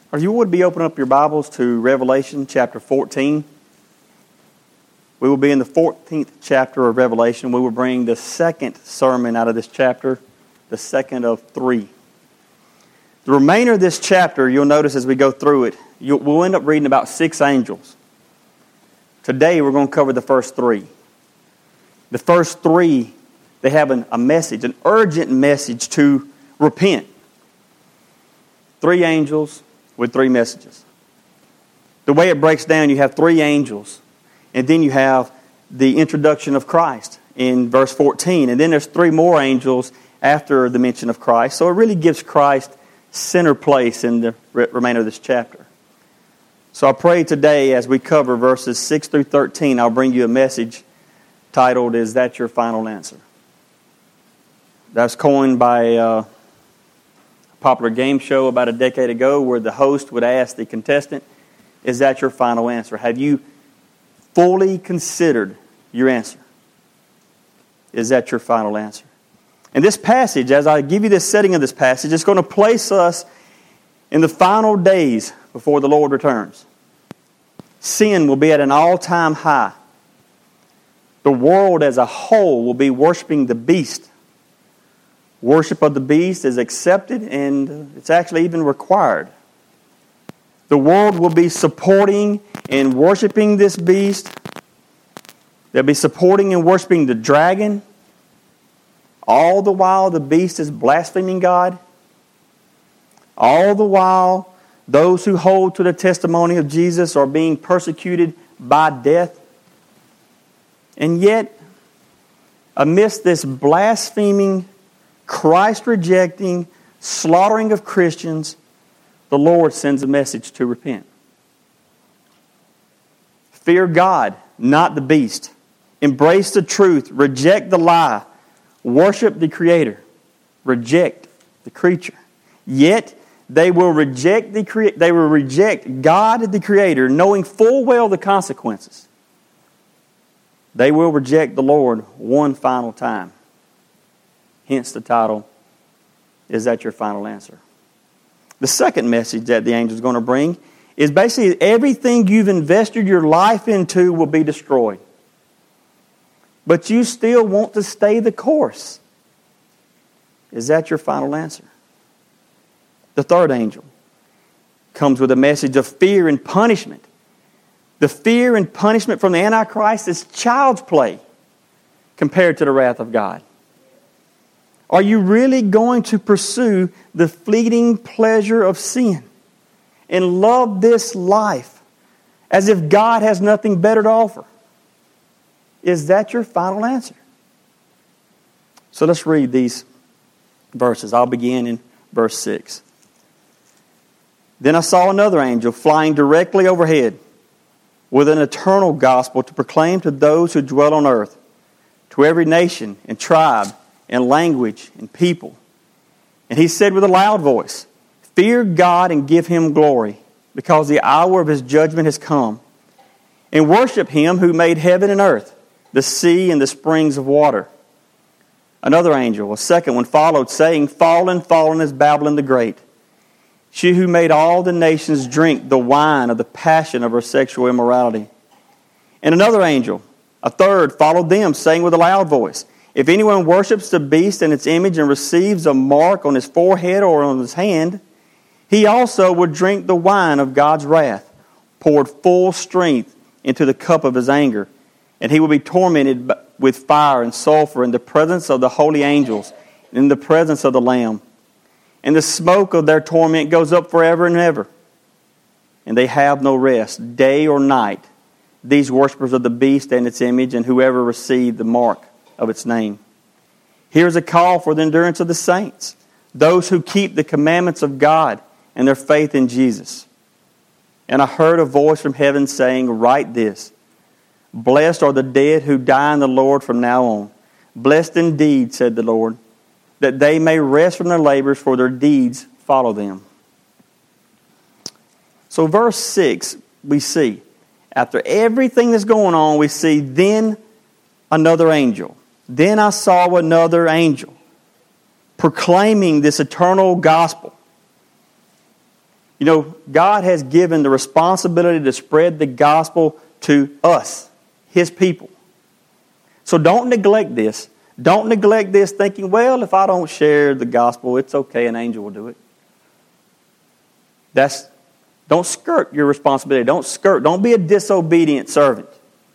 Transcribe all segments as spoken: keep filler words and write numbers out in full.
Or you would be opening up your Bibles to Revelation chapter fourteen. We will be in the fourteenth chapter of Revelation. We will bring the second sermon out of this chapter, the second of three. The remainder of this chapter, you'll notice as we go through it, you'll, we'll end up reading about six angels. Today we're going to cover the first three. The first three, they have an, a message, an urgent message to repent. Three angels with three messages. The way it breaks down, you have three angels, and then you have the introduction of Christ in verse fourteen, and then there's three more angels after the mention of Christ. So it really gives Christ center place in the remainder of this chapter. So I pray today as we cover verses six through thirteen, I'll bring you a message titled, "Is That Your Final Answer?" That's coined by uh, popular game show about a decade ago where the host would ask the contestant, "Is that your final answer? Have you fully considered your answer? Is that your final answer?" And this passage, as I give you this setting of this passage, it's going to place us in the final days before the Lord returns. Sin will be at an all-time high. The world as a whole will be worshiping the beast. Worship of the beast is accepted and it's actually even required. The world will be supporting and worshiping this beast. They'll be supporting and worshiping the dragon. All the while the beast is blaspheming God. All the while those who hold to the testimony of Jesus are being persecuted by death. And yet, amidst this blaspheming, Christ-rejecting, slaughtering of Christians, the Lord sends a message to repent. Fear God, not the beast. Embrace the truth. Reject the lie. Worship the Creator. Reject the creature. Yet they will reject the crea- they will reject God, the Creator, knowing full well the consequences. They will reject the Lord one final time. Hence the title, "Is That Your Final Answer?" The second message that the angel is going to bring is basically everything you've invested your life into will be destroyed. But you still want to stay the course. Is that your final answer? The third angel comes with a message of fear and punishment. The fear and punishment from the Antichrist is child's play compared to the wrath of God. Are you really going to pursue the fleeting pleasure of sin and love this life as if God has nothing better to offer? Is that your final answer? So let's read these verses. I'll begin in verse six. Then I saw another angel flying directly overhead with an eternal gospel to proclaim to those who dwell on earth, to every nation and tribe and language and people. And he said with a loud voice, "Fear God and give Him glory, because the hour of His judgment has come. And worship Him who made heaven and earth, the sea and the springs of water." Another angel, a second one, followed, saying, "Fallen, fallen is Babylon the Great, she who made all the nations drink the wine of the passion of her sexual immorality." And another angel, a third, followed them, saying with a loud voice, "If anyone worships the beast and its image and receives a mark on his forehead or on his hand, he also will drink the wine of God's wrath, poured full strength into the cup of His anger. And he will be tormented with fire and sulfur in the presence of the holy angels and in the presence of the Lamb. And the smoke of their torment goes up forever and ever. And they have no rest, day or night, these worshippers of the beast and its image, and whoever received the mark of its name. Here's a call for the endurance of the saints, those who keep the commandments of God and their faith in Jesus. And I heard a voice from heaven saying, 'Write this, blessed are the dead who die in the Lord from now on. Blessed indeed, said the Lord, that they may rest from their labors, for their deeds follow them.'" So verse six, we see, after everything that's going on, we see then another angel. Then I saw another angel proclaiming this eternal gospel. You know, God has given the responsibility to spread the gospel to us, His people. So don't neglect this. Don't neglect this thinking, well, if I don't share the gospel, it's okay, an angel will do it. That's, don't skirt your responsibility. Don't skirt. Don't be a disobedient servant.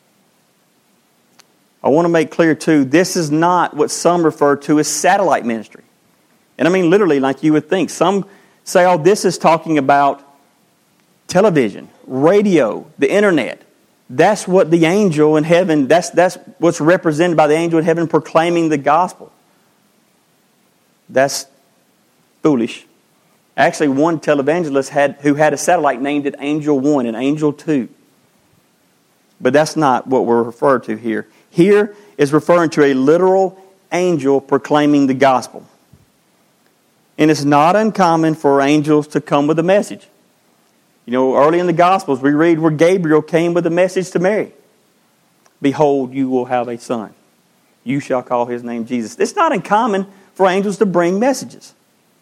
I want to make clear, too, this is not what some refer to as satellite ministry. And I mean literally like you would think. Some say, oh, this is talking about television, radio, the internet. That's what the angel in heaven, that's, that's what's represented by the angel in heaven proclaiming the gospel. That's foolish. Actually, one televangelist had who had a satellite named it Angel One and Angel Two. But that's not what we're referred to here. Here is referring to a literal angel proclaiming the gospel. And it's not uncommon for angels to come with a message. You know, early in the Gospels, we read where Gabriel came with a message to Mary. Behold, you will have a son. You shall call his name Jesus. It's not uncommon for angels to bring messages.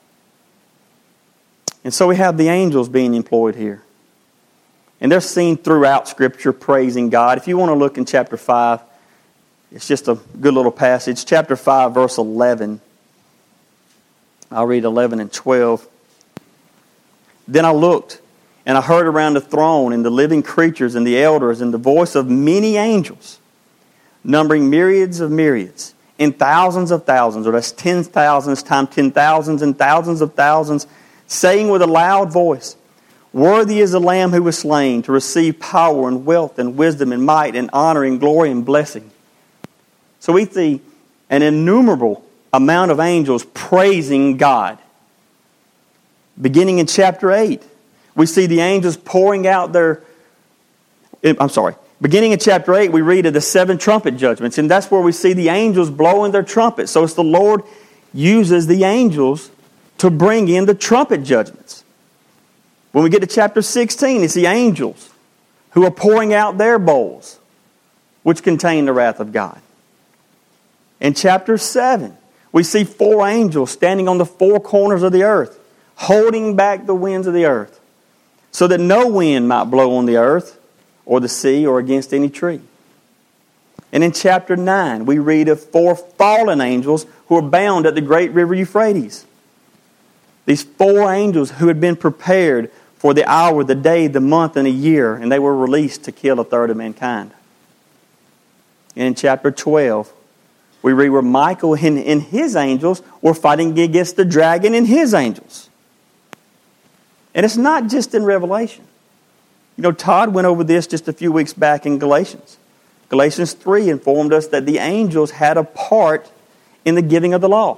And so we have the angels being employed here. And they're seen throughout Scripture praising God. If you want to look in chapter five, it's just a good little passage. Chapter five, verse eleven. I'll read eleven and twelve. Then I looked, and I heard around the throne and the living creatures and the elders and the voice of many angels, numbering myriads of myriads, and thousands of thousands, or that's ten thousands times ten thousands and thousands of thousands, saying with a loud voice, Worthy is the Lamb who was slain to receive power and wealth and wisdom and might and honor and glory and blessing. So we see an innumerable amount of angels praising God. Beginning in chapter eight, we see the angels pouring out their... I'm sorry. Beginning in chapter eight, we read of the seven trumpet judgments, and that's where we see the angels blowing their trumpets. So it's the Lord uses the angels to bring in the trumpet judgments. When we get to chapter sixteen, it's the angels who are pouring out their bowls, which contain the wrath of God. In chapter seven, we see four angels standing on the four corners of the earth, holding back the winds of the earth, so that no wind might blow on the earth or the sea or against any tree. And in chapter nine, we read of four fallen angels who are bound at the great river Euphrates. These four angels who had been prepared for the hour, the day, the month, and the year, and they were released to kill a third of mankind. And in chapter twelve, we read where Michael and, and his angels were fighting against the dragon and his angels. And it's not just in Revelation. You know, Todd went over this just a few weeks back in Galatians. Galatians three informed us that the angels had a part in the giving of the law.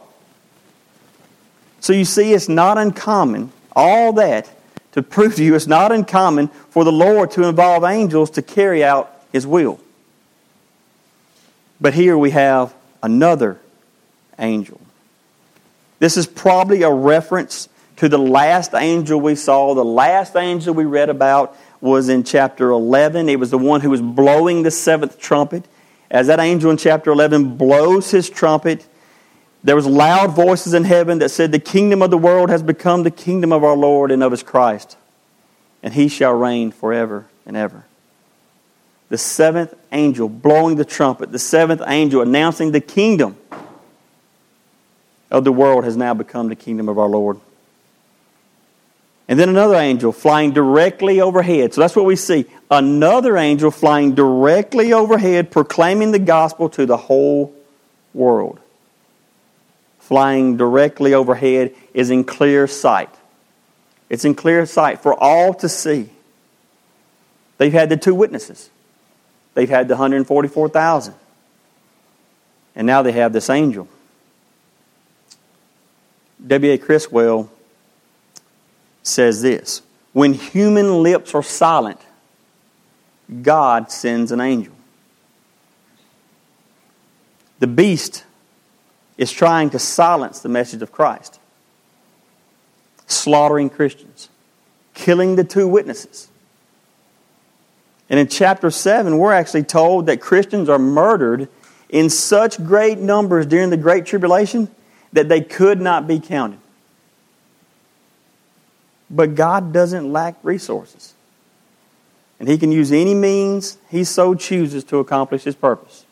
So you see, it's not uncommon, all that, to prove to you it's not uncommon for the Lord to involve angels to carry out His will. But here we have another angel. This is probably a reference to the last angel we saw. The last angel we read about was in chapter eleven. It was the one who was blowing the seventh trumpet. As that angel in chapter eleven blows his trumpet, there was loud voices in heaven that said, The kingdom of the world has become the kingdom of our Lord and of His Christ, and He shall reign forever and ever. The seventh angel blowing the trumpet, the seventh angel announcing the kingdom of the world has now become the kingdom of our Lord. And then another angel flying directly overhead. So that's what we see. Another angel flying directly overhead, proclaiming the gospel to the whole world. Flying directly overhead is in clear sight. It's in clear sight for all to see. They've had the two witnesses. They've had the one hundred forty-four thousand. And now they have this angel. W A Criswell says this, When human lips are silent, God sends an angel. The beast is trying to silence the message of Christ, slaughtering Christians, killing the two witnesses. And in chapter seven, we're actually told that Christians are murdered in such great numbers during the Great Tribulation that they could not be counted. But God doesn't lack resources. And He can use any means He so chooses to accomplish His purpose.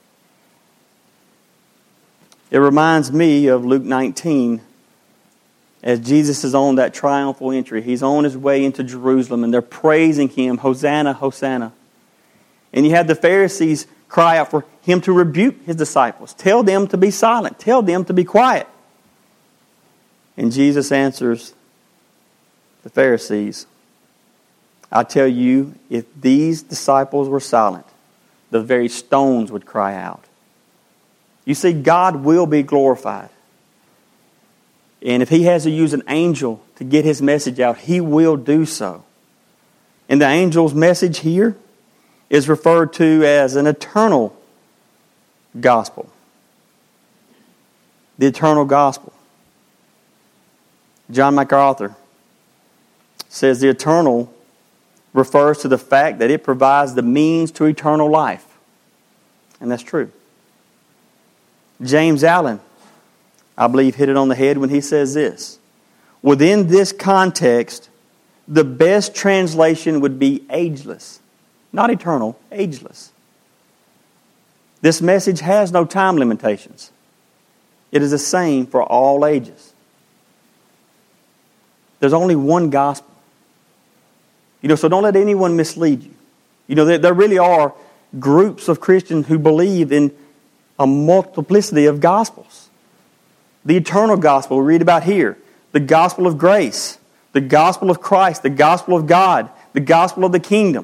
It reminds me of Luke nineteen, as Jesus is on that triumphal entry. He's on His way into Jerusalem, and they're praising Him, Hosanna, Hosanna. And you have the Pharisees cry out for Him to rebuke His disciples. Tell them to be silent. Tell them to be quiet. And Jesus answers the Pharisees, I tell you, if these disciples were silent, the very stones would cry out. You see, God will be glorified. And if He has to use an angel to get His message out, He will do so. And the angel's message here is referred to as an eternal gospel. The eternal gospel. John MacArthur says the eternal refers to the fact that it provides the means to eternal life. And that's true. James Allen, I believe, hit it on the head when he says this. Within this context, the best translation would be ageless. Not eternal, ageless. This message has no time limitations. It is the same for all ages. There's only one gospel. You know, so don't let anyone mislead you. You know, there, there really are groups of Christians who believe in a multiplicity of gospels. The eternal gospel we read about here. The gospel of grace. The gospel of Christ. The gospel of God. The gospel of the kingdom.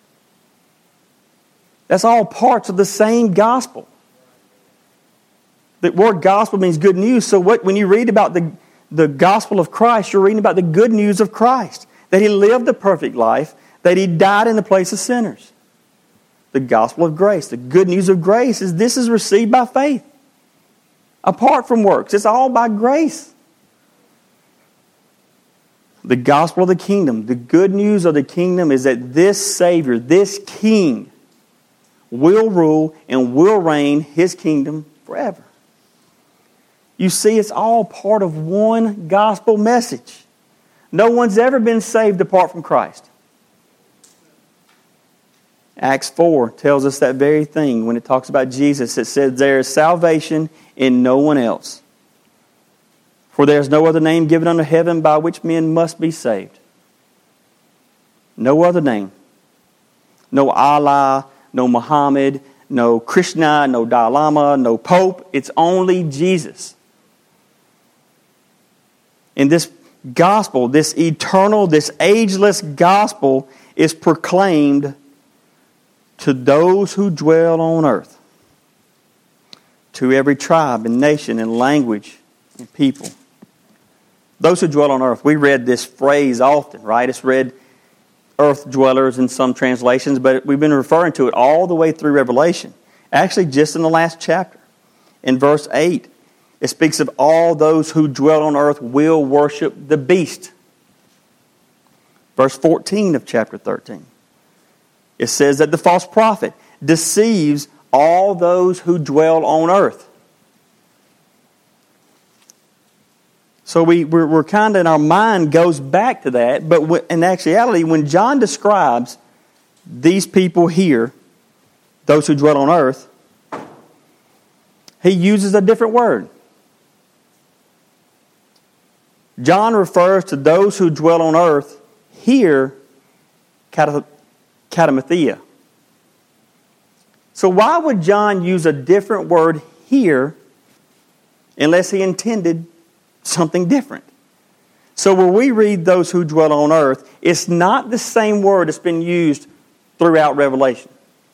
That's all parts of the same gospel. The word gospel means good news. So what, when you read about the, the gospel of Christ, you're reading about the good news of Christ. That He lived a perfect life. That He died in the place of sinners. The gospel of grace. The good news of grace is this is received by faith. Apart from works. It's all by grace. The gospel of the kingdom. The good news of the kingdom is that this Savior, this King, will rule and will reign His kingdom forever. You see, it's all part of one gospel message. No one's ever been saved apart from Christ. Acts four tells us that very thing when it talks about Jesus. It says there is salvation in no one else. For there is no other name given under heaven by which men must be saved. No other name. No Allah, no Muhammad, no Krishna, no Dalai Lama, no Pope. It's only Jesus. And this gospel, this eternal, this ageless gospel is proclaimed to those who dwell on earth. To every tribe and nation and language and people. Those who dwell on earth. We read this phrase often, right? It's read earth dwellers in some translations, but we've been referring to it all the way through Revelation. Actually, just in the last chapter. In verse eight, it speaks of all those who dwell on earth will worship the beast. Verse fourteen of chapter thirteen. It says that the false prophet deceives all those who dwell on earth. So we, we're, we're kind of in our mind goes back to that. But in actuality, when John describes these people here, those who dwell on earth, he uses a different word. John refers to those who dwell on earth here, katamathea. So why would John use a different word here unless he intended something different? So when we read those who dwell on earth, it's not the same word that's been used throughout Revelation.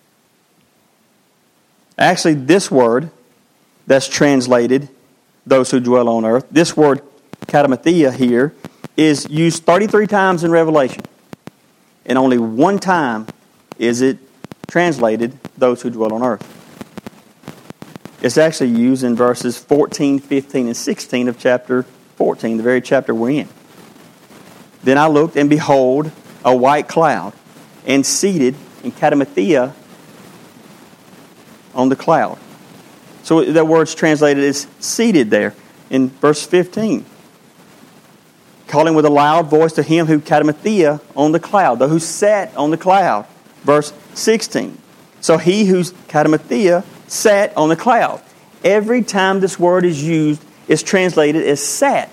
Actually, this word that's translated, those who dwell on earth, this word katamathea here is used thirty-three times in Revelation. And only one time is it translated, those who dwell on earth. It's actually used in verses fourteen, fifteen, and sixteen of chapter fourteen, the very chapter we're in. Then I looked, and behold, a white cloud, and seated in katamathea on the cloud. So that word's translated as seated there in verse fifteen. calling with a loud voice to him who katamothea on the cloud, the who sat on the cloud. Verse sixteen. So he who's katamothea sat on the cloud. Every time this word is used, it's translated as sat.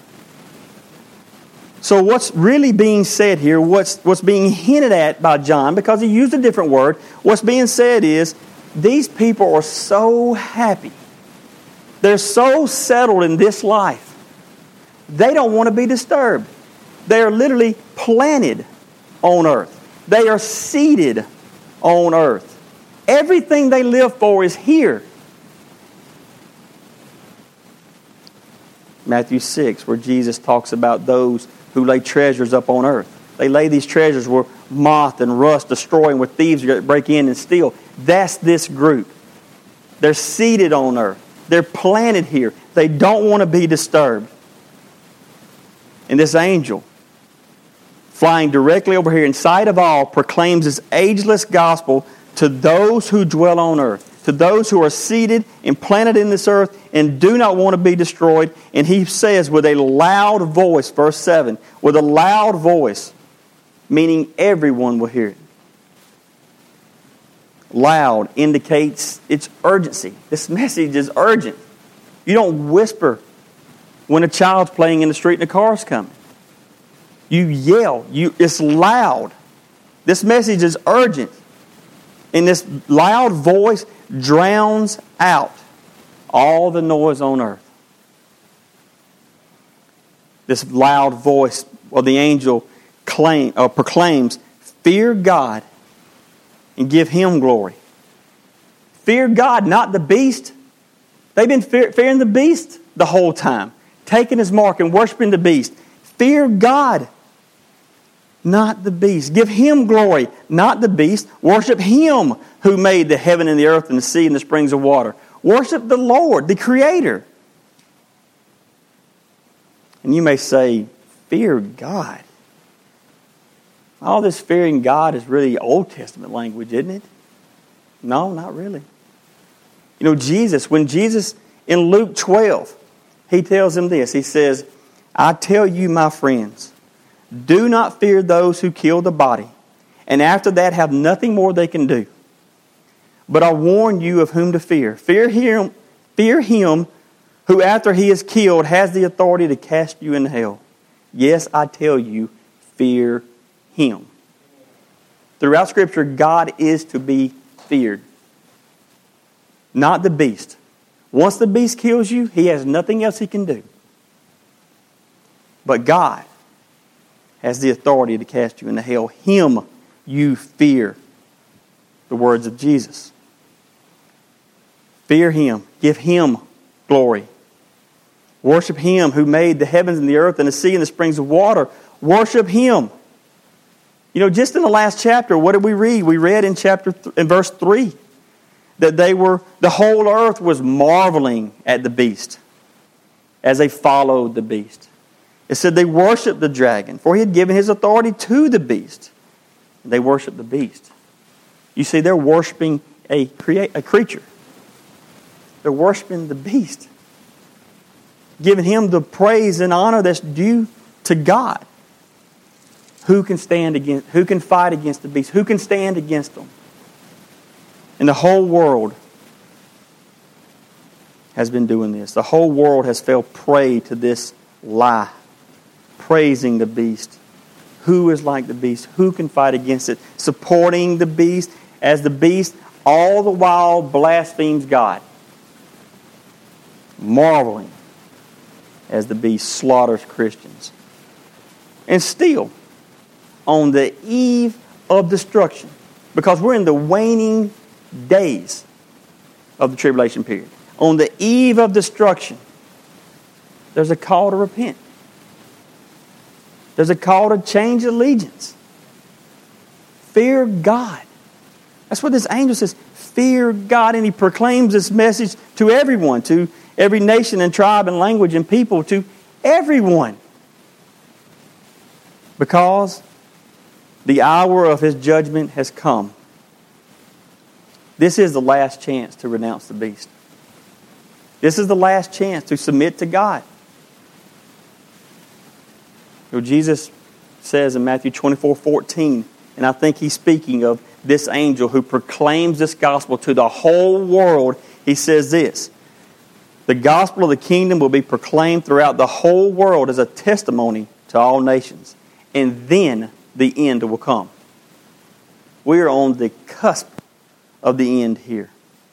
So what's really being said here, what's, what's being hinted at by John, because he used a different word, what's being said is, these people are so happy. They're so settled in this life. They don't want to be disturbed. They are literally planted on earth. They are seated on earth. Everything they live for is here. Matthew six, where Jesus talks about those who lay treasures up on earth. They lay these treasures where moth and rust destroy and where thieves break in and steal. That's this group. They're seated on earth. They're planted here. They don't want to be disturbed. And this angel, flying directly over here in sight of all, proclaims this ageless gospel to those who dwell on earth, to those who are seated and planted in this earth and do not want to be destroyed. And he says with a loud voice, verse seven, with a loud voice, meaning everyone will hear it. Loud indicates its urgency. This message is urgent. You don't whisper when a child's playing in the street and a car's coming. You yell. You, it's loud. This message is urgent. And this loud voice drowns out all the noise on earth. This loud voice of the angel claim, uh, proclaims, fear God and give Him glory. Fear God, not the beast. They've been fear, fearing the beast the whole time, taking His mark and worshiping the beast. Fear God, not the beast. Give Him glory, not the beast. Worship Him who made the heaven and the earth and the sea and the springs of water. Worship the Lord, the Creator. And you may say, fear God. All this fearing God is really Old Testament language, isn't it? No, not really. You know, Jesus, when Jesus, in Luke twelve, He tells them this. He says, I tell you, my friends, do not fear those who kill the body, and after that have nothing more they can do. But I warn you of whom to fear. Fear him, fear him who after he is killed has the authority to cast you into hell. Yes, I tell you, fear Him. Throughout Scripture, God is to be feared. Not the beast. Once the beast kills you, he has nothing else he can do. But God has the authority to cast you into hell. Him you fear. The words of Jesus. Fear Him. Give Him glory. Worship Him who made the heavens and the earth and the sea and the springs of water. Worship Him. You know, just in the last chapter, what did we read? We read in chapter th- in verse three that they were the whole earth was marveling at the beast as they followed the beast. It said they worshiped the dragon, for he had given his authority to the beast. They worshiped the beast. You see, they're worshiping a create a creature. They're worshiping the beast, giving him the praise and honor that's due to God. Who can stand against, who can fight against the beast? Who can stand against them? And the whole world has been doing this. The whole world has fell prey to this lie, praising the beast. Who is like the beast? Who can fight against it? Supporting the beast as the beast all the while blasphemes God. Marveling as the beast slaughters Christians. And still, on the eve of destruction, because we're in the waning days of the tribulation period. On the eve of destruction, there's a call to repent. There's a call to change allegiance. Fear God. That's what this angel says. Fear God. And he proclaims this message to everyone, to every nation and tribe and language and people, to everyone. Because the hour of His judgment has come. This is the last chance to renounce the beast. This is the last chance to submit to God. You know, Jesus says in Matthew twenty-four fourteen, and I think he's speaking of this angel who proclaims this gospel to the whole world. He says this: the gospel of the kingdom will be proclaimed throughout the whole world as a testimony to all nations, and then the end will come. We are on the cusp of the end here.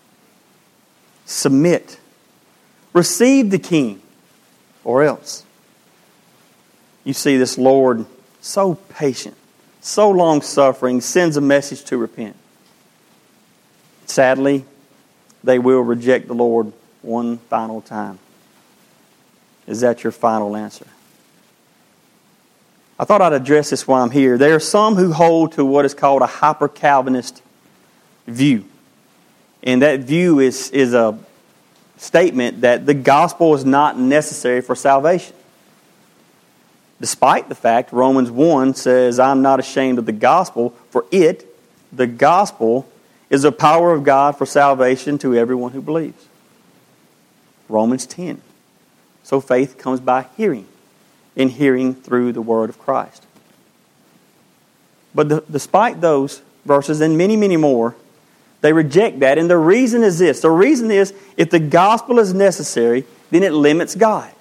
Submit. Receive the King, or else. You see this Lord so patient, so long-suffering, sends a message to repent. Sadly, they will reject the Lord one final time. Is that your final answer? I thought I'd address this while I'm here. There are some who hold to what is called a hyper-Calvinist view. And that view is, is a statement that the gospel is not necessary for salvation. Despite the fact Romans one says, I'm not ashamed of the gospel, for it, the gospel, is the power of God for salvation to everyone who believes. Romans ten. So faith comes by hearing, and hearing through the word of Christ. But the, despite those verses and many, many more, they reject that. And the reason is this. The reason is, if the gospel is necessary, then it limits God.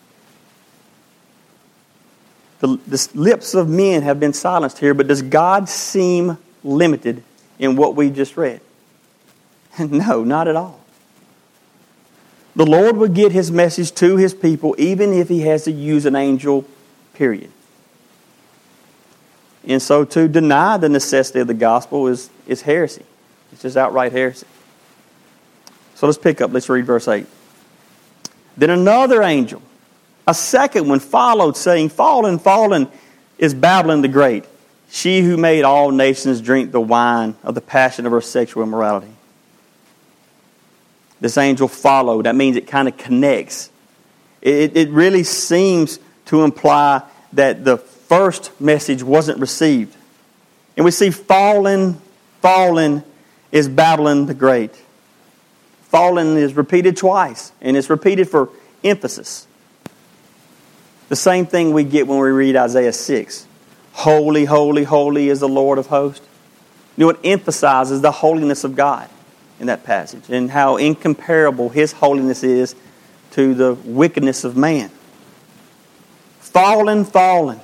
The, the lips of men have been silenced here, but does God seem limited in what we just read? No, not at all. The Lord would get His message to His people even if He has to use an angel, period. And so to deny the necessity of the gospel is, is heresy. It's just outright heresy. So let's pick up. Let's read verse eight. Then another angel, a second one, followed, saying, Fallen, fallen is Babylon the Great, she who made all nations drink the wine of the passion of her sexual immorality. This angel followed. That means it kind of connects. It, it really seems to imply that the first message wasn't received. And we see fallen, fallen is Babylon the Great. Fallen is repeated twice, and it's repeated for emphasis. The same thing we get when we read Isaiah six. Holy, holy, holy is the Lord of hosts. You know, it emphasizes the holiness of God in that passage and how incomparable His holiness is to the wickedness of man. Fallen, fallen.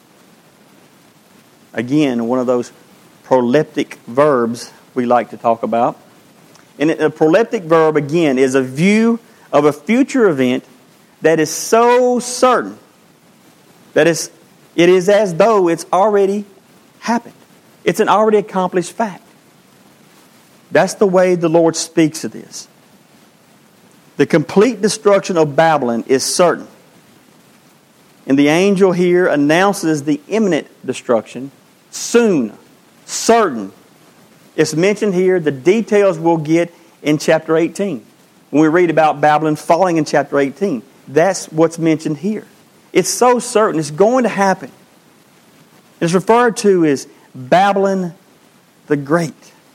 Again, one of those proleptic verbs we like to talk about. And a proleptic verb, again, is a view of a future event that is so certain that it's, it is as though it's already happened. It's an already accomplished fact. That's the way the Lord speaks of this. The complete destruction of Babylon is certain. And the angel here announces the imminent destruction, soon, certain. It's mentioned here. The details we'll get in chapter eighteen. When we read about Babylon falling in chapter eighteen. That's what's mentioned here. It's so certain. It's going to happen. It's referred to as Babylon the Great.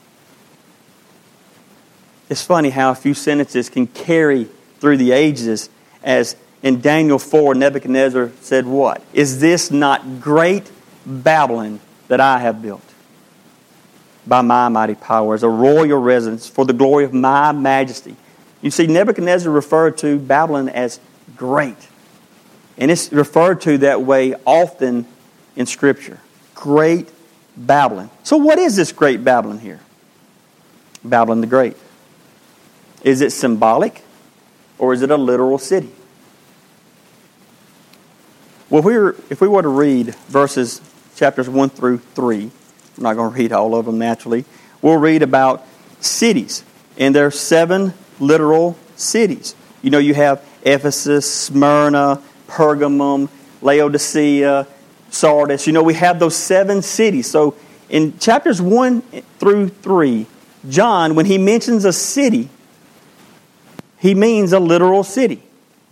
It's funny how a few sentences can carry through the ages, as in Daniel four, Nebuchadnezzar said what? Is this not great Babylon that I have built? By my mighty power, as a royal residence for the glory of my majesty. You see, Nebuchadnezzar referred to Babylon as great. And it's referred to that way often in Scripture. Great Babylon. So what is this great Babylon here? Babylon the Great. Is it symbolic or is it a literal city? Well, if we were, if we were to read verses, chapters one through three, I'm not going to read all of them naturally. We'll read about cities. And there are seven literal cities. You know, you have Ephesus, Smyrna, Pergamum, Laodicea, Sardis. You know, we have those seven cities. So in chapters one through three, John, when he mentions a city, he means a literal city.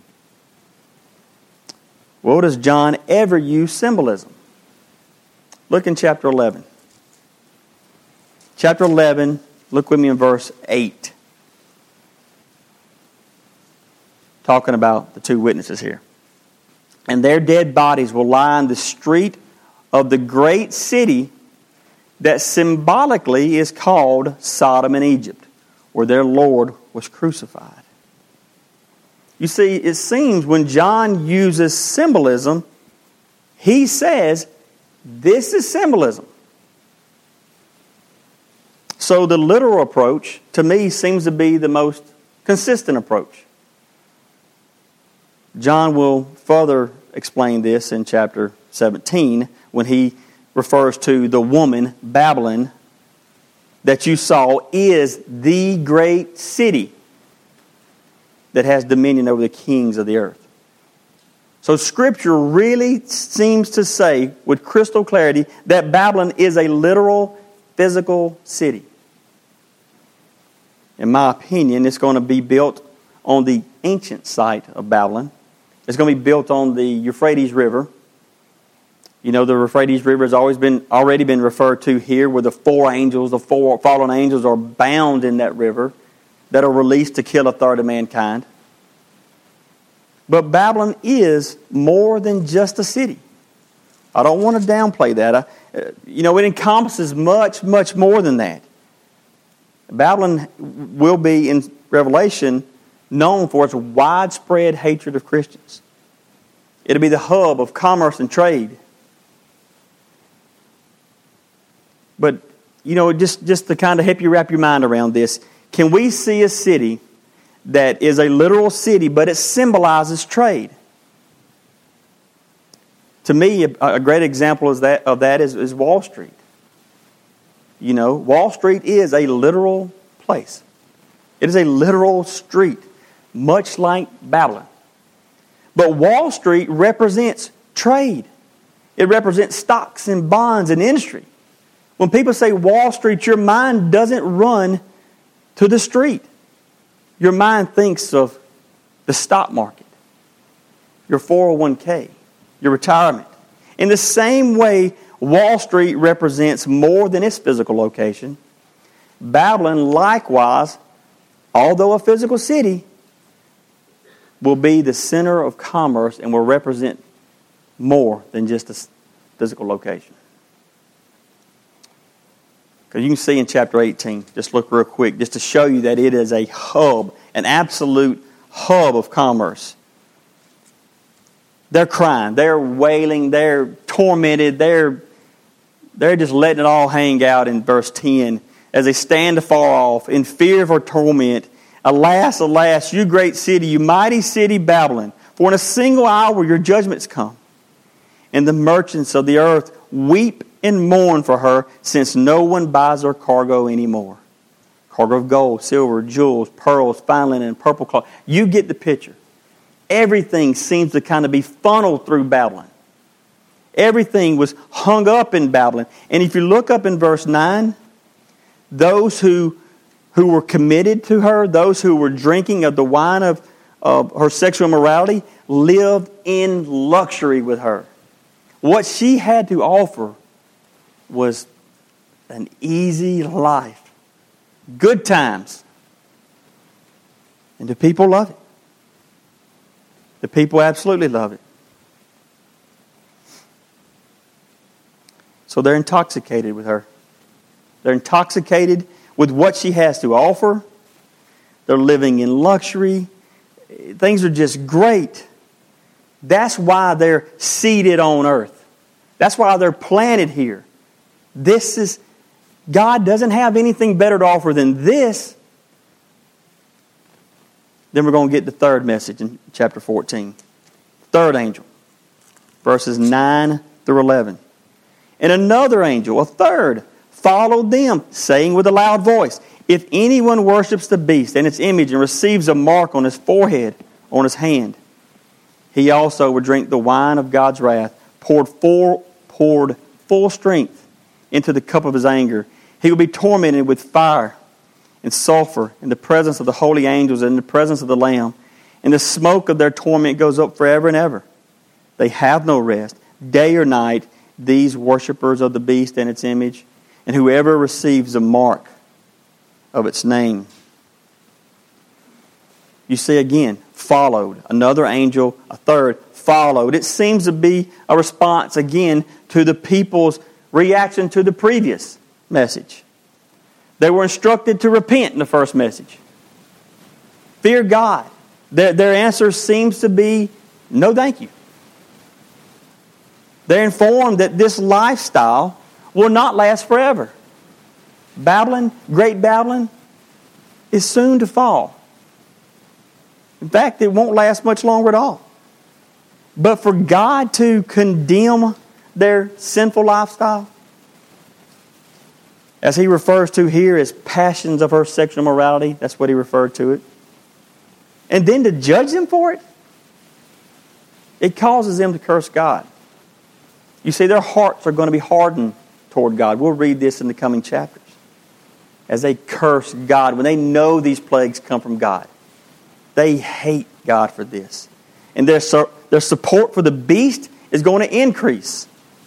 Well, does John ever use symbolism? Look in chapter eleven. Chapter eleven, look with me in verse eight. Talking about the two witnesses here. and their dead bodies will lie in the street of the great city that symbolically is called Sodom and Egypt, where their Lord was crucified. You see, it seems when John uses symbolism, he says, this is symbolism. So the literal approach, to me, seems to be the most consistent approach. John will further explain this in chapter seventeen when he refers to the woman, Babylon, that you saw is the great city that has dominion over the kings of the earth. So Scripture really seems to say with crystal clarity that Babylon is a literal physical city. In my opinion, it's going to be built on the ancient site of Babylon. It's going to be built on the Euphrates River. You know, the Euphrates River has always been already been referred to here, where the four angels, the four fallen angels, are bound in that river that are released to kill a third of mankind. But Babylon is more than just a city. I don't want to downplay that. I, you know, it encompasses much, much more than that. Babylon will be, in Revelation, known for its widespread hatred of Christians. It'll be the hub of commerce and trade. But, you know, just, just to kind of help you wrap your mind around this, can we see a city that is a literal city, but it symbolizes trade? To me, a, a great example is that, of that is, is Wall Street. You know, Wall Street is a literal place. It is a literal street, much like Babylon. But Wall Street represents trade. It represents stocks and bonds and industry. When people say Wall Street, your mind doesn't run to the street. Your mind thinks of the stock market, your four oh one k, your retirement. In the same way, Wall Street represents more than its physical location. Babylon, likewise, although a physical city, will be the center of commerce and will represent more than just a physical location. Because you can see in chapter eighteen, just look real quick, just to show you that it is a hub, an absolute hub of commerce. They're crying, they're wailing, they're tormented, they're, they're just letting it all hang out in verse ten. As they stand afar off, in fear of her torment. Alas, alas, you great city, you mighty city Babylon, for in a single hour your judgments come. And the merchants of the earth weep and mourn for her, since no one buys her cargo anymore. Cargo of gold, silver, jewels, pearls, fine linen, and purple cloth. You get the picture. Everything seems to kind of be funneled through Babylon. Everything was hung up in Babylon. And if you look up in verse nine, those who, who were committed to her, those who were drinking of the wine of, of her sexual immorality, lived in luxury with her. What she had to offer was an easy life. Good times. And the people love it. The people absolutely love it. So they're intoxicated with her. They're intoxicated with what she has to offer. They're living in luxury. Things are just great. That's why they're seated on earth. That's why they're planted here. This is, God doesn't have anything better to offer than this. Then we're going to get the third message in chapter fourteen. Third angel, verses nine through eleven. And another angel, a third, followed them, saying with a loud voice, if anyone worships the beast and its image and receives a mark on his forehead, on his hand, he also will drink the wine of God's wrath, poured full, poured full strength into the cup of his anger. He will be tormented with fire and sulfur in the presence of the holy angels and in the presence of the Lamb. And the smoke of their torment goes up forever and ever. They have no rest, day or night, these worshippers of the beast and its image, and whoever receives a mark of its name. you see again, followed. Another angel, a third, followed. It seems to be a response again to the people's reaction to the previous message. They were instructed to repent in the first message. Fear God. Their, their answer seems to be, no thank you. They're informed that this lifestyle will not last forever. Babylon, great Babylon, is soon to fall. In fact, it won't last much longer at all. But for God to condemn their sinful lifestyle, as He refers to here as passions of her sexual morality, that's what He referred to it, and then to judge them for it, it causes them to curse God. You see, their hearts are going to be hardened toward God. We'll read this in the coming chapters. As they curse God, when they know these plagues come from God, they hate God for this. And their, their support for the beast is going to increase.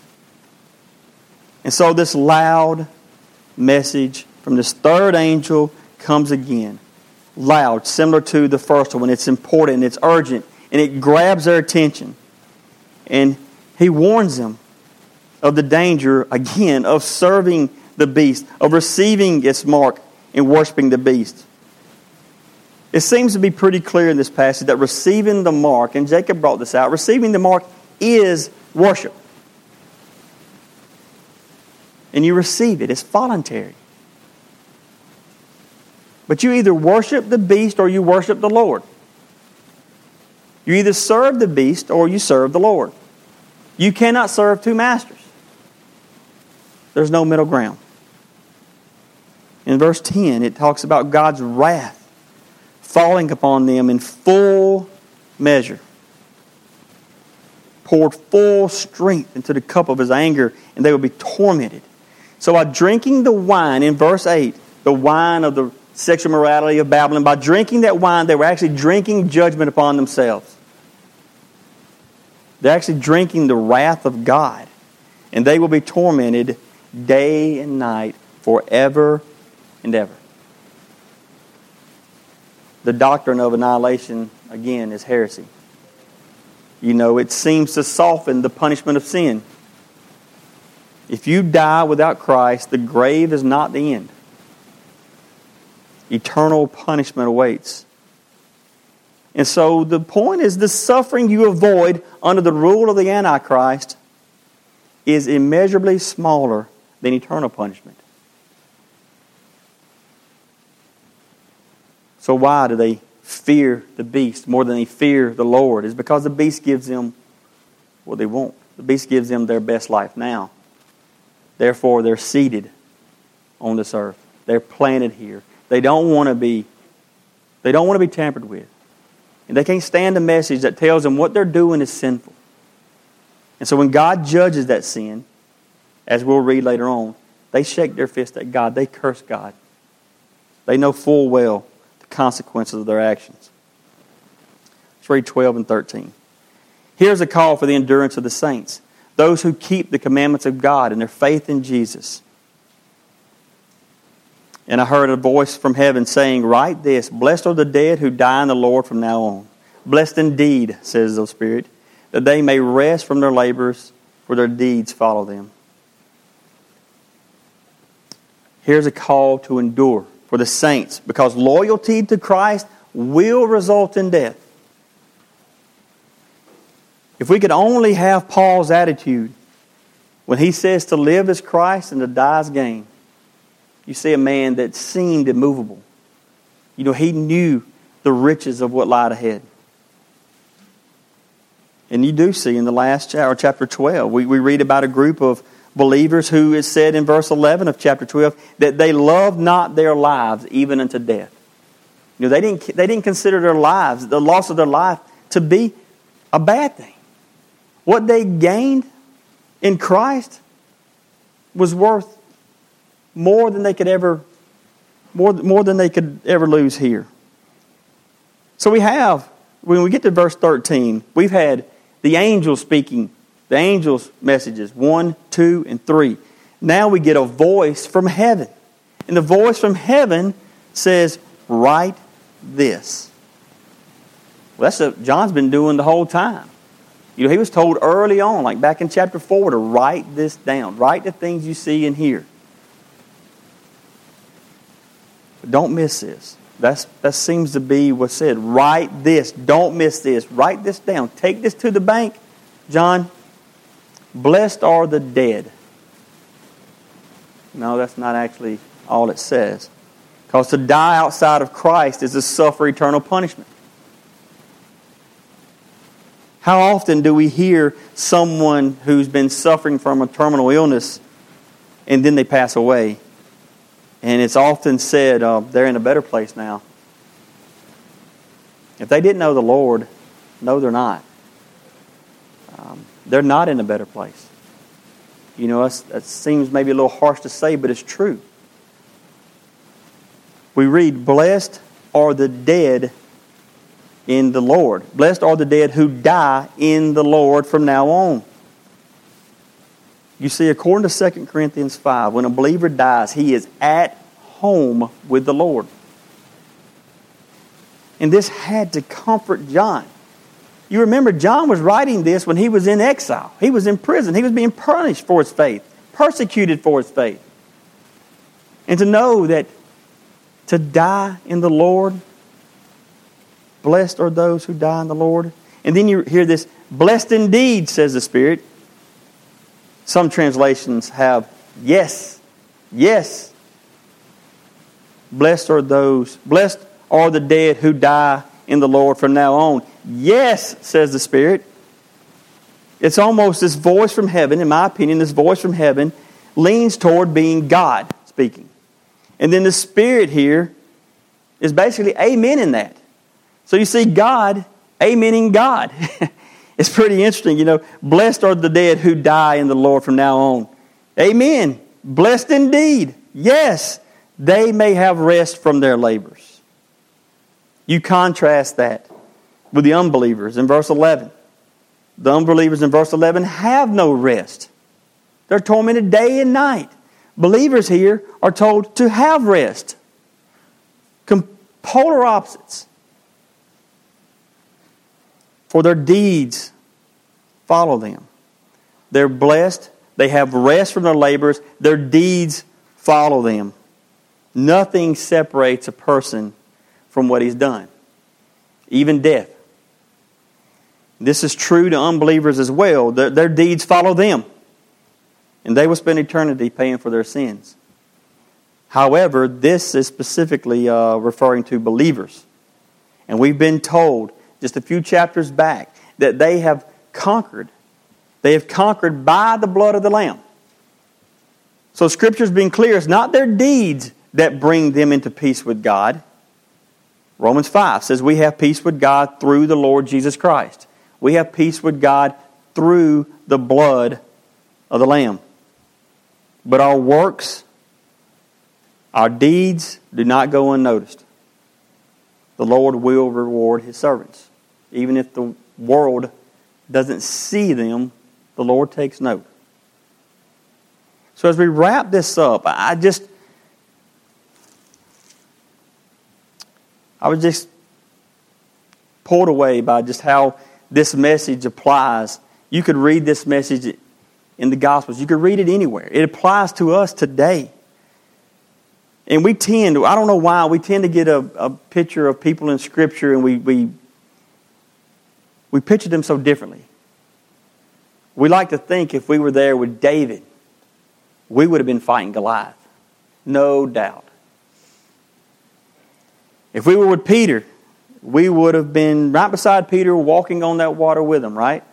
And so this loud message from this third angel comes again. Loud, similar to the first one. It's important, it's urgent, and it grabs their attention. And he warns them of the danger, again, of serving the beast, of receiving its mark and worshiping the beast. It seems to be pretty clear in this passage that receiving the mark, and Jacob brought this out, receiving the mark is worship. And you receive it. It's voluntary. But you either worship the beast or you worship the Lord. You either serve the beast or you serve the Lord. You cannot serve two masters. There's no middle ground. In verse ten, it talks about God's wrath falling upon them in full measure. Poured full strength into the cup of His anger, and they will be tormented. So by drinking the wine, in verse eight, the wine of the sexual morality of Babylon, by drinking that wine, they were actually drinking judgment upon themselves. They're actually drinking the wrath of God. And they will be tormented day and night forever and ever. The doctrine of annihilation, again, is heresy. You know, it seems to soften the punishment of sin. If you die without Christ, the grave is not the end. Eternal punishment awaits. And so the point is, the suffering you avoid under the rule of the Antichrist is immeasurably smaller than eternal punishment. So why do they fear the beast more than they fear the Lord? It's because the beast gives them what they want. The beast gives them their best life now. Therefore, they're seated on this earth. They're planted here. They don't want to be, they don't want to be tampered with. And they can't stand a message that tells them what they're doing is sinful. And so when God judges that sin, as we'll read later on, they shake their fist at God. They curse God. They know full well the consequences of their actions. Let's read twelve and thirteen. Here's a call for the endurance of the saints, those who keep the commandments of God and their faith in Jesus. And I heard a voice from heaven saying, "Write this, blessed are the dead who die in the Lord from now on. Blessed indeed, says the Spirit, that they may rest from their labors, for their deeds follow them." Here's a call to endure for the saints, because loyalty to Christ will result in death. If we could only have Paul's attitude when he says to live is Christ and to die is gain. You see a man that seemed immovable. You know, he knew the riches of what lied ahead. And you do see in the last chapter, chapter twelve, we, we read about a group of believers who is said in verse eleven of chapter twelve that they loved not their lives even unto death. You know, they didn't, they didn't consider their lives, the loss of their life, to be a bad thing. What they gained in Christ was worth more than they could ever, more, more than they could ever lose here. So we have, when we get to verse thirteen, we've had the angels speaking, the angels' messages, one, two, and three. Now we get a voice from heaven. And the voice from heaven says, "Write this." Well, that's what John's been doing the whole time. You know, he was told early on, like back in chapter four, to write this down. Write the things you see and hear. But don't miss this. That's, that seems to be what's said. Write this. Don't miss this. Write this down. Take this to the bank, John. Blessed are the dead. No, that's not actually all it says. Because to die outside of Christ is to suffer eternal punishment. How often do we hear someone who's been suffering from a terminal illness and then they pass away? And it's often said, uh, they're in a better place now. If they didn't know the Lord, no, they're not. Um, they're not in a better place. You know, that seems maybe a little harsh to say, but it's true. We read, blessed are the dead in the Lord. Blessed are the dead who die in the Lord from now on. You see, according to Second Corinthians five, when a believer dies, he is at home with the Lord. And this had to comfort John. You remember, John was writing this when he was in exile. He was in prison. He was being punished for his faith, persecuted for his faith. And to know that to die in the Lord, blessed are those who die in the Lord. And then you hear this, blessed indeed, says the Spirit. Some translations have, yes, yes. Blessed are those, blessed are the dead who die in the Lord from now on. Yes, says the Spirit. It's almost this voice from heaven, in my opinion, this voice from heaven leans toward being God speaking. And then the Spirit here is basically amen in that. So you see God amening God. It's pretty interesting, you know. Blessed are the dead who die in the Lord from now on. Amen. Blessed indeed. Yes, they may have rest from their labors. You contrast that with the unbelievers in verse eleven. The unbelievers in verse eleven have no rest. They're tormented day and night. Believers here are told to have rest. Com- polar opposites. For their deeds follow them. They're blessed. They have rest from their labors. Their deeds follow them. Nothing separates a person from what he's done. Even death. This is true to unbelievers as well. Their, their deeds follow them. And they will spend eternity paying for their sins. However, this is specifically uh, referring to believers. And we've been told just a few chapters back that they have conquered. They have conquered by the blood of the Lamb. So Scripture's being clear. It's not their deeds that bring them into peace with God. Romans five says we have peace with God through the Lord Jesus Christ. We have peace with God through the blood of the Lamb. But our works, our deeds, do not go unnoticed. The Lord will reward His servants. Even if the world doesn't see them, the Lord takes note. So as we wrap this up, I just... I was just pulled away by just how this message applies. You could read this message in the Gospels. You could read it anywhere. It applies to us today. And we tend, I don't know why, we tend to get a, a picture of people in Scripture and we, we, we picture them so differently. We like to think if we were there with David, we would have been fighting Goliath. No doubt. If we were with Peter, we would have been right beside Peter walking on that water with him, right?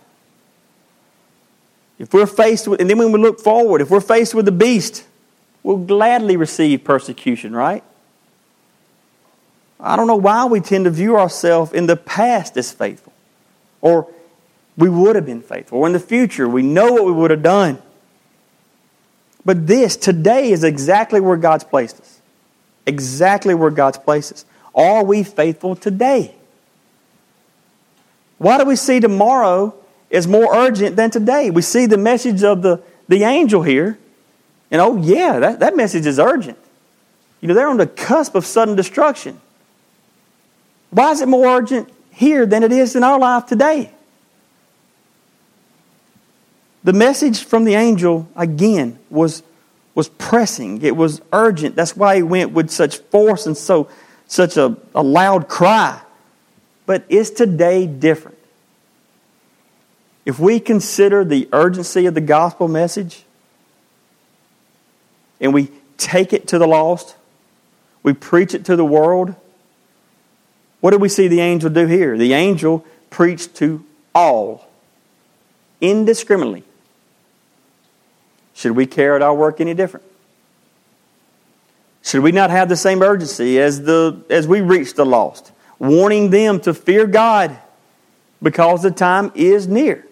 If we're faced with, and then when we look forward, if we're faced with the beast, we'll gladly receive persecution, right? I don't know why we tend to view ourselves in the past as faithful. Or we would have been faithful. Or in the future, we know what we would have done. But this, today, is exactly where God's placed us. Exactly where God's placed us. Are we faithful today? Why do we see tomorrow as more urgent than today? We see the message of the, the angel here. And oh yeah, that, that message is urgent. You know, they're on the cusp of sudden destruction. Why is it more urgent here than it is in our life today. The message from the angel, again, was, was pressing. It was urgent. That's why he went with such force and so such a, a loud cry. But is today different? If we consider the urgency of the gospel message and we take it to the lost, we preach it to the world, what do we see the angel do here? The angel preached to all, indiscriminately. Should we carry out our work any different? Should we not have the same urgency as the as we reach the lost, warning them to fear God because the time is near?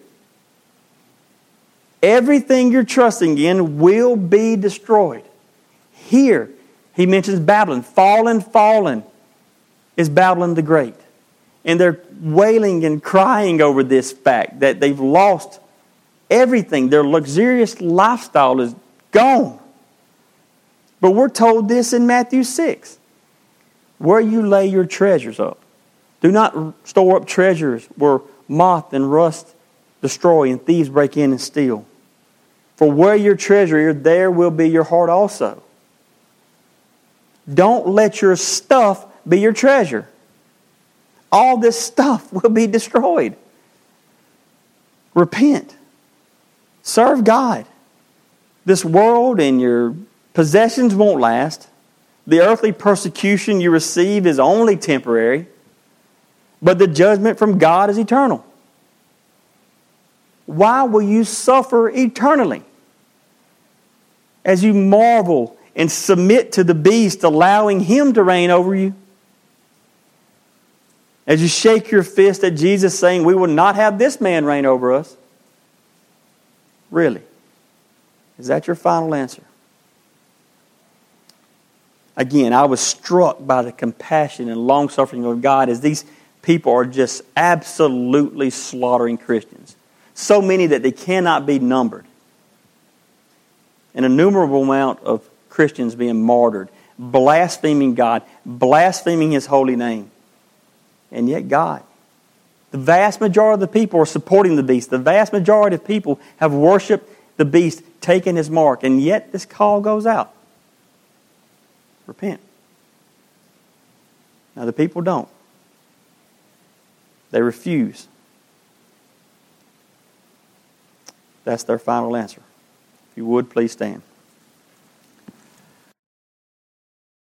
Everything you're trusting in will be destroyed. Here, he mentions Babylon. Fallen, fallen is Babylon the Great. And they're wailing and crying over this fact that they've lost everything. Their luxurious lifestyle is gone. But we're told this in Matthew six. Where you lay your treasures up. Do not store up treasures where moth and rust destroy and thieves break in and steal. For where your treasure is, there will be your heart also. Don't let your stuff be your treasure. All this stuff will be destroyed. Repent. Serve God. This world and your possessions won't last. The earthly persecution you receive is only temporary. But the judgment from God is eternal. Why will you suffer eternally? As you marvel and submit to the beast, allowing him to reign over you. As you shake your fist at Jesus saying, we will not have this man reign over us. Really? Is that your final answer? Again, I was struck by the compassion and long-suffering of God as these people are just absolutely slaughtering Christians. So many that they cannot be numbered. An innumerable amount of Christians being martyred, blaspheming God, blaspheming His holy name. And yet God, the vast majority of the people are supporting the beast. The vast majority of people have worshipped the beast, taken his mark. And yet this call goes out. Repent. Now the people don't. They refuse. That's their final answer. If you would, please stand.